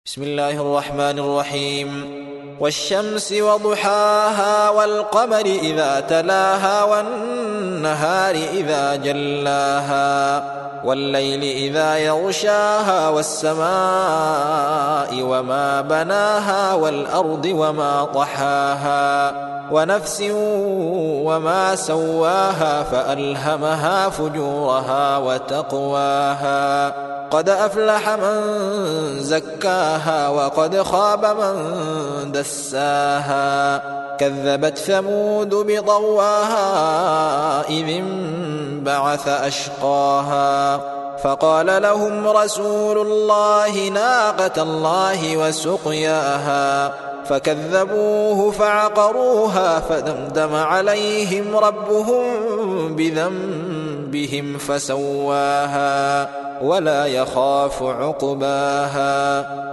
بسم الله الرحمن الرحيم. والشمس وضحاها والقمر إذا تلاها والنهار إذا جلاها والليل إذا يغشاها والسماء وما بناها والأرض وما طحاها ونفس وما سواها فألهمها فجورها وتقواها قد أفلح من زكاها وقد خاب من دساها كذبت ثمود بطغواها إذ انبعث أشقاها فقال لهم رسول الله ناقة الله وسقياها فكذبوه فعقروها فدمدم عليهم ربهم بذنبهم فسواها ولا يخاف عقباها